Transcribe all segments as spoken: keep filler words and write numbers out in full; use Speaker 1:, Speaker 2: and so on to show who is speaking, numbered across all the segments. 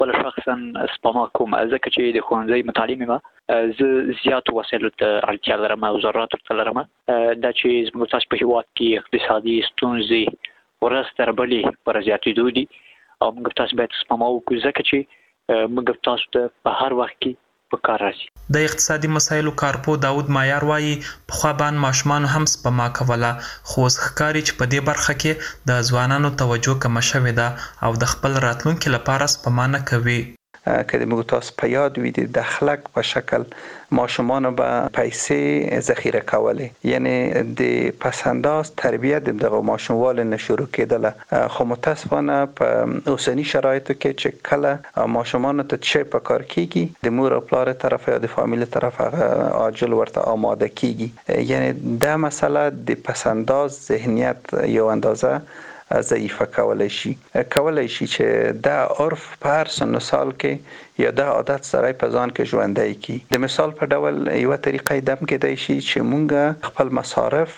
Speaker 1: خپل شخصا سپما کوم، ځکه چې د ښوونځي متعلم یم. زه زیاتو وسایلو ته اړتیا لرم او ضرورت ورته لرم. دا چې زموږ تاسو په هېواد کې اقتصادي ستونزې ورځ تر بلې پر زیاتېدو دي او موږ تاسو باید سپما وکړو، ځکه چې موږ تاسو ته په هر وخت کې په کار راځي.
Speaker 2: د اقتصادي مسایلو کارپو داود مایار وایي پخوا باندې ماشومانو هم سپما کوله، خو اوس ښکاري چې په دې برخه کې د ځوانانو توجه کمه شوې ده او د خپل راتلونکي لپاره سپما نه کوي.
Speaker 3: که د موږ تاسو په یاد وي د دخلک په شکل ماشومانو به پیسې ذخیره کولې، یعنی د پسنداز تربیت د دغه ماشوموالو نه شروع کېدله. خو متاسفانه په اوسنی شرایطو کې چې کله ماشومانو ته چې په کار کېږي د مور او پلار طرف یا د فامیل طرف هغه عاجل ورته آماده کېږي، یعنی دا مسله د پسنداز ذهنیت یو اندازه ضعیفه کولای شي کولای شي چې دا عرف په هر سن و سال کې یا دا عادت سره په ځان کې ژوندی کی. د مثال په ډول یو طریقې دم کېدای شي چې مونږ خپل مصارف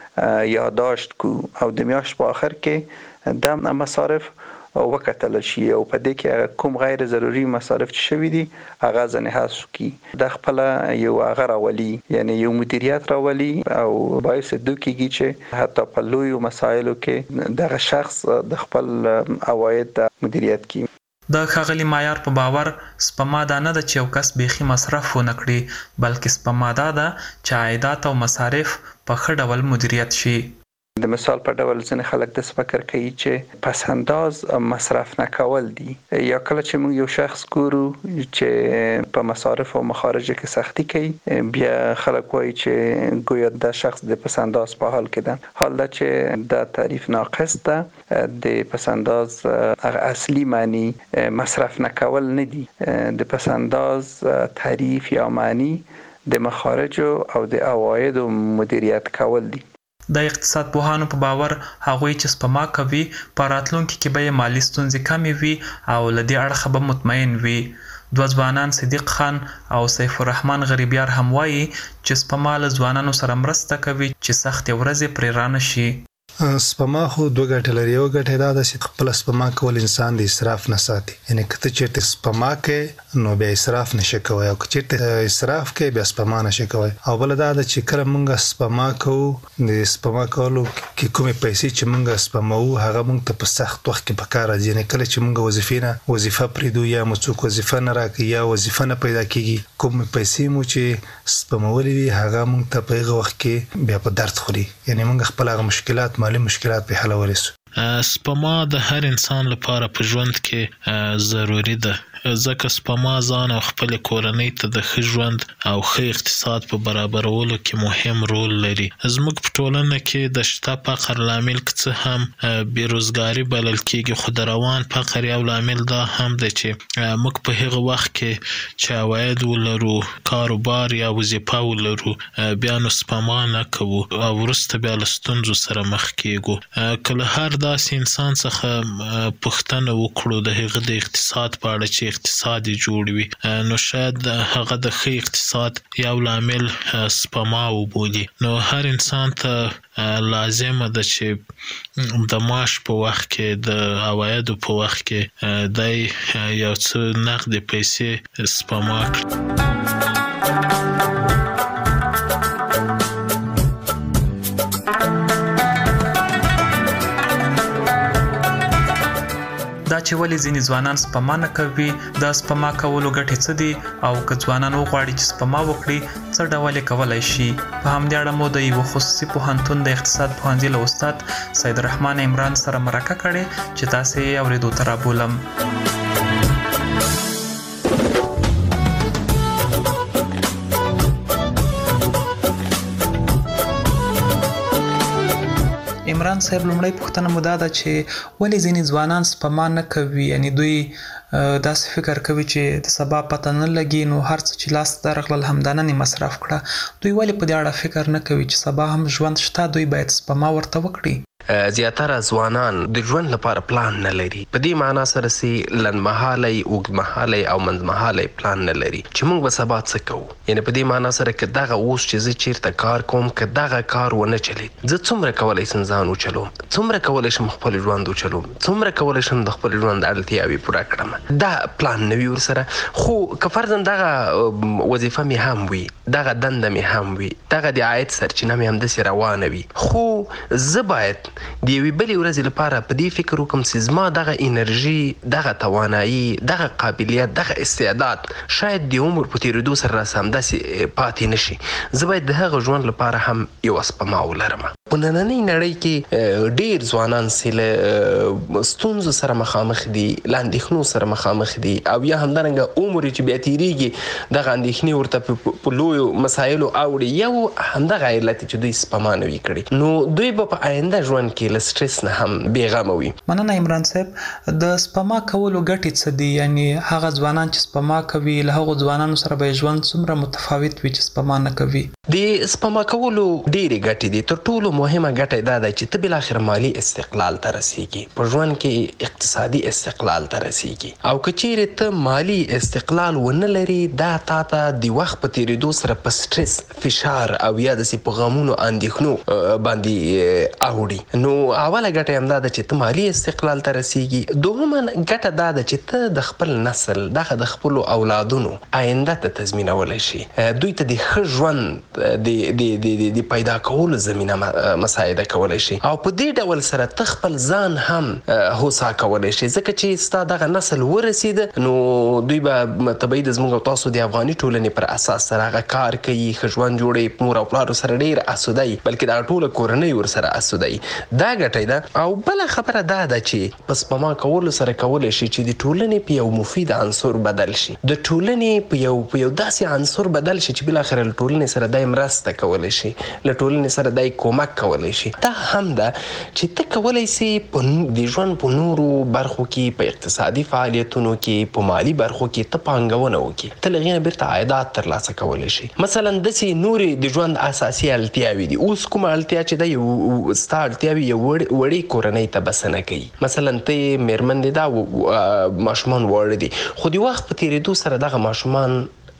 Speaker 3: یادداشت کو او د میاشت په آخر کې د مصارف وکتل شي او په دې کې کوم غیر ضروري مصارف چې شوي دي هغه ځنې حذف کی. د خپل یو هغه راولي، یعنی یو مدیریت راولي او باعث دوی کېږي چې حتی په لویو مسایلو کې دغه شخص د خپل عواید مدیریت کوي.
Speaker 2: د ښاغلي مایار په باور سپما دا نه ده چې یو کس بیخي مصرف ونه کړي، بلکې سپما دا ده چې عایدات او مصارف په ښه ډول مدیریت شي.
Speaker 3: د مثال په ډول ځینې خلک د فکر کوي چې پس انداز مصرف نه کول دي، یا کله چې موږ یو شخص ګورو چې په مصارف او مخارجو کې سختی کوي بیا خلک وایي چې ګویا د شخص د پس انداز په حال کې ده، حال دا چې د تعریف ناقص ده. د پس انداز اصلي معنی مصرف نه کول نه دي، د پس انداز تعریف یا معنی د مخارجو او د عوایدو مدیریت کول دي.
Speaker 2: د اقتصاد پوهانو په باور هغوی چې سپما کوي په راتلونکي کې به یې مالي ستونزې کمې وي او له دې اړخه به مطمئن وي. دوه ځوانان صدیق خان او سیف الرحمن غریبیار هم وایي چې سپما له ځوانانو سره مرسته کوي چې سختې ورځې پرې رانه شي.
Speaker 4: سپما خو دوه ګټې لري. یو ګټه دا ده چې خپل سپما کول انسان د اسراف نه ساتي، یعنی که ته چېرته سپما کوې نو بیا اسراف نشي کوی، او که چېرته اسراف کوې بیا سپما نشي کوی. او بله دا ده چې کله موږ سپما کوو د سپما کولو کې کومې پیسې چې موږ سپموو هغه موږ ته په سخت وخت کې په کار راځي، یعنی کله چې موږ وظیفې نه وظیفه پرېږدو یا مو څوک وظیفه نه راکوي یا وظیفه نه پیدا کېږي، کومې پیسې مو چې سپمولې وي هغه موږ ته په هغه وخت کې بیا په درد خوري، یعنی موږ خپل هغه مشکلات مالي مشکلات په حلولی سو.
Speaker 5: سپما د هر انسان لپاره په ژوند کې ضروری ده، ځکه سپما ځان او خپل کورنۍ ته د ښه ژوند او ښه اقتصاد په برابرولو کې مهم رول لري. زموږ په ټولنه کې د شته فقر لامل که څه هم بیروزګاري بلل کېږي، خو د روان فقر یو لامل دا هم دی چې موږ په هغه وخت کې چې عواید ولرو، کاروبار یا وظیفه ولرو، بیا نو سپما نه کوو او وروسته بیا له ستونزو سره مخ کېږو. که له هر داسې انسان څخه پوښتنه وکړو د هغه د اقتصاد په اړه چې اقتصاد یې جوړ وي، نو شاید هغه د ښه اقتصاد یو لامل سپما وبولي. نو هر انسان ته لازمه ده چې د معاش په وخت کې د عوایدو په وخت کې دی یو څه نقدې پیسې سپما کړي.
Speaker 2: دا چې ولې ځینې ځوانان سپما نه کوي، دا سپما کولو ګټې څه دي، او که ځوانان وغواړي چې سپما وکړي څه ډول یې کولی شي. په همدې اړه مو د یوه خصوصي پوهنتون د اقتصاد پوهنځي له استاد سید الرحمن عمران سره مرکه کړې چې تاسې یې اورېدو ته رابولم. عمران صاحب، لومړی پوښتنه مو دا ده چې ولې ځینې ځوانان سپما نه کوي، یعنی دوی داسې فکر کوي چې د سبا پته نه لګي نو هر څه چې لاس ته راغلل همدا نن یې مصرف کړه. دوی ولې په دې اړه فکر نه کوي چې سبا هم ژوند شته، دوی باید سپما ورته وکړي؟
Speaker 6: زیاتره ځوانان د ژوند لپاره پلان نه لري. په دې معنا سره چې لنډمهالی اوږدمهالی او منځمهالی پلان نه لري چې موږ به سبا څه کوو. یعنې په دې معنا سره که دغه اوس چې زه چیرته کار کوم که دغه کار ونه چلید زه څومره کولی شم ځان وچلوم، څومره کولی شم خپل ژوند وچلوم، څومره کولی شم د خپل ژوند اړتیاوې پوره کړم. دا پلان نه وي ورسره. خو که فرضاً دغه وظیفه مې هم وي، دغه دنده مې هم وي، دغه د عاید سرچینه مې همداسې روانه وي، خو زه باید د یوې بلې ورځې لپاره په دې فکر وکړم چې زما دغه انرژي، دغه توانایي، دغه قابلیت، دغه استعداد شاید د عمر په تېرېدو سره راسه همداسې پاتې نه شي. زه باید د هغه ژوند لپاره هم یوه سپما ولرم. په نننۍ نړۍ کې ډېر ځوانان چې له ستونزو سره مخامخ دي، له اندېښنو سره مخامخ دي او یا همدارنګه عمر چې بیا تېرېږي دغه اندېښنې ورته په لویو مسایلو اوړي. یو همدغه علت چې دوی سپما نه وي کړې، نو دوی به په آینده ژوند کې له سټرس نه هم بېغمه وي.
Speaker 2: مننه عمران صاحب. د سپما کولو ګټې څه دي؟ یعنې هغه ځوانان چې سپما کوي له هغو ځوانانو سره به ژوند څومره متفاوت وي چې سپما نه کوي؟
Speaker 6: د سپما کولو ډېرې ګټې دي. تر ټولو مهمه ګټه دا ده چې ته بالاخره مالي استقلال ته رسېږي، په ژوند کې اقتصادي استقلال ته رسېږي. او که چیرې ته مالي استقلال ونه لري دا تا ته د وخت په تېرېدو سره په سټرس، فشار او یا داسې په غمونو اندېښنو باندې اوړي. نو اوله ګټه همدا ده چې ته مالي استقلال ته رسېږي. دوهمه ګټه دا ده چې ته د خپل نسل، دغه د خپلو اولادونو آینده ته تضمینولی شي، دوی ته د ښه ژوند د پیدا کولو زمینه مساعده کولی شي. او په دې ډول سره ته خپل ځان هم هوسا کولی شي، ځکه چې ستا دغه نسل ورسېده نو دوی به طبیعي د زموږ او تاسو د افغاني ټولنې پر اساس سره هغه کار کوي، ښه ژوند جوړوي، مور او پلارو سره ډېر اسوده وي، بلکې دغه ټوله کورنۍ ورسره اسوده وي. دا ګټه ده. او بله خبره دا ده چې په سپما کولو سره کولی شي چې د ټولنې په یو مفید عنصر بدل شي، د ټولنې په یو په یو داسې عنصر بدل شي چې بالاخره له ټولنې سره دی مرسته کولی شي، له ټولنې سره دی کومک کولی شي. دا هم ده چې ته کولی سي د ژوند په نورو برخو کې، په اقتصادي فعالیتونو کې، په مالي برخو کې ته پانګونه وکړي، ته له هغې نه بیرته عایدات ترلاسه کولی شي. مثلا داسې نورې د ژوند اساسي اړتیاوې دي. اوس کومه اړتیا چې ده یو ستا اړتیاوې یو وړې کورنۍ ته بسنه کوي. مثلا ته یې مېرمن دې ده، ماشومان واړه دي، خو د وخت په تېرېدو سره دغه ماشومان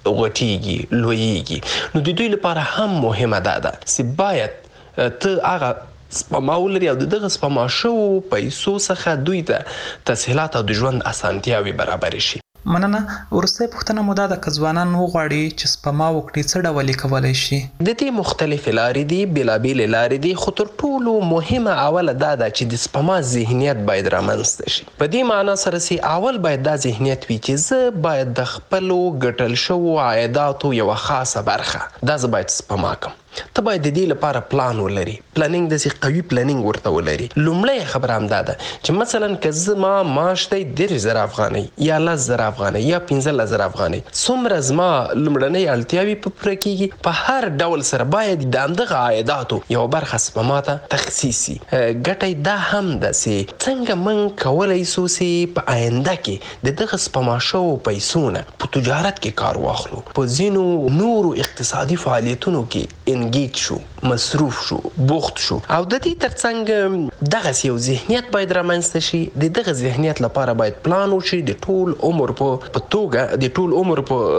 Speaker 6: غټېږي، لویېږي. نو د دوی لپاره هم مهمه دا ده چې باید ته هغه سپما ولري او د دغه سپما شوو پیسو څخه دوی ته تسهیلات او د ژوند اسانتیاوې برابرې شي.
Speaker 2: مننه. وروستۍ پوښتنه مو دا ده که ځوانان وغواړي چې سپما وکړي څه ډول یې کولی شي؟
Speaker 6: د دې مختلفې لارې دي، بېلابېلې لارې دي، خو تر ټولو مهمه اوله دا ده چې د سپما ذهنیت باید رامنځته شي. په دې معنا سره چې اول باید دا ذهنیت وي چې زه باید د خپلو ګټل شوو عایداتو یوه خاصه برخه دا زه باید سپما کړم. ته باید د دې لپاره پلان ولري، پلانینګ داسې قوي پلانینګ ورته ولري. لومړی خبره همدا ده چې مثلا که زما معاش دی دېرش زره افغانۍ یا لس زره افغانۍ یا پنځلس زره افغانۍ، څومره زما لومړنۍ اړتیاوې په پوره کېږي، په هر ډول سره باید د همدغه عایداتو یوه برخه سپما ته تخصیص شي. ګټه دا هم ده چې څنګه موږ کولی سو چې په آینده کې د دغه سپما شوو پیسو نه په تجارت کې کار واخلو، په ځینو نورو اقتصادي فعالیتونو کې انګیج شو، مصروف شو، بوخت شو. او د دې ترڅنګ دغسې یو ذهنیت باید رامنځته شي. د دغه ذهنیت لپاره باید پلان وشي د ټول عمر په توګه، د ټول عمر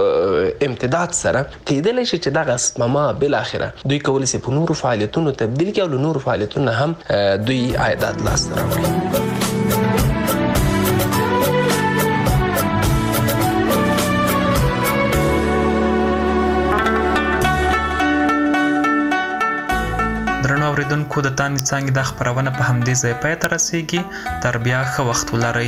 Speaker 6: په امتداد سره کېدلی شي چې دغه سپما بالاخره دوی کولی شي په نورو فعالیتونو تبدیل کړي او له نورو فعالیتونو هم دوی عایدات لاسته راوړي.
Speaker 2: درنو اوریدونکو، د تانې څانګې دا خپرونه په همدې ځای پای ته رسېږي. تر بیا ښه وخت ولرئ.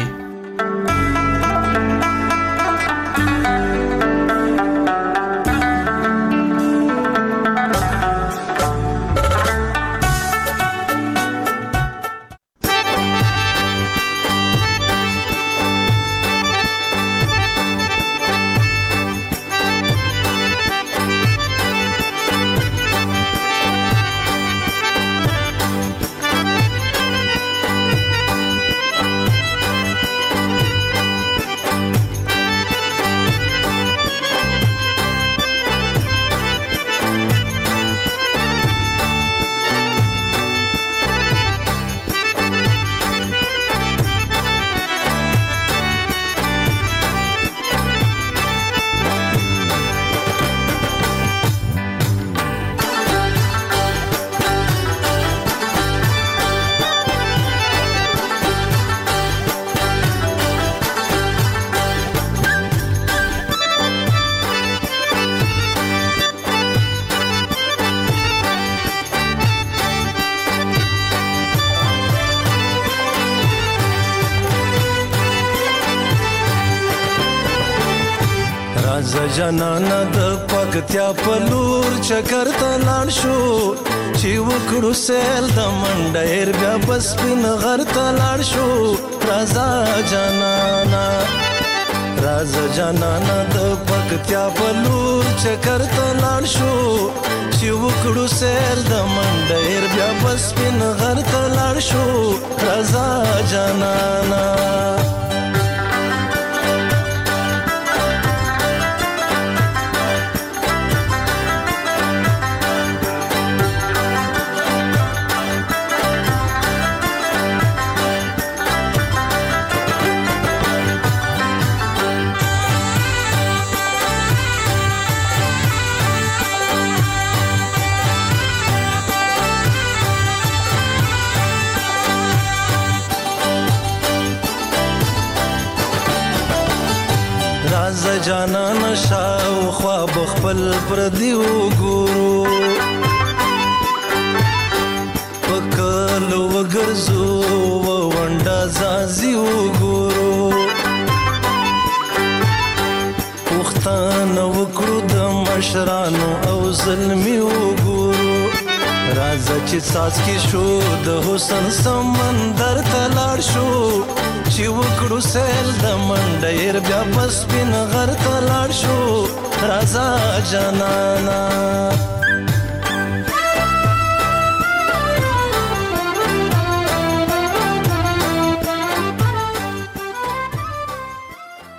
Speaker 7: راځه جانانه د پکتیا په لور چکر ته لاړ شو چې وکړو سیل د منډیر بیا په سپین غر ته لاړ شو راځه جانانه راځه جانانه د پکتیا په لور چکر ته لاړ شو چې وکړو سیل د منډیر بیا په سپین غر ته لاړ شو راځه جانانه راځه جانانه شاوخوا به خپل پردي وګورو په کلو وګرځو ونډه ځاځي وګورو پوښتنه وکړو د مشرانو او زلمي وګورو راځه چې څاڅکي شو د حسن سمندر ته لاړ شو چې وکړو سیل د منډیر بیا په سپین غر ته لاړ شو راځه جانانه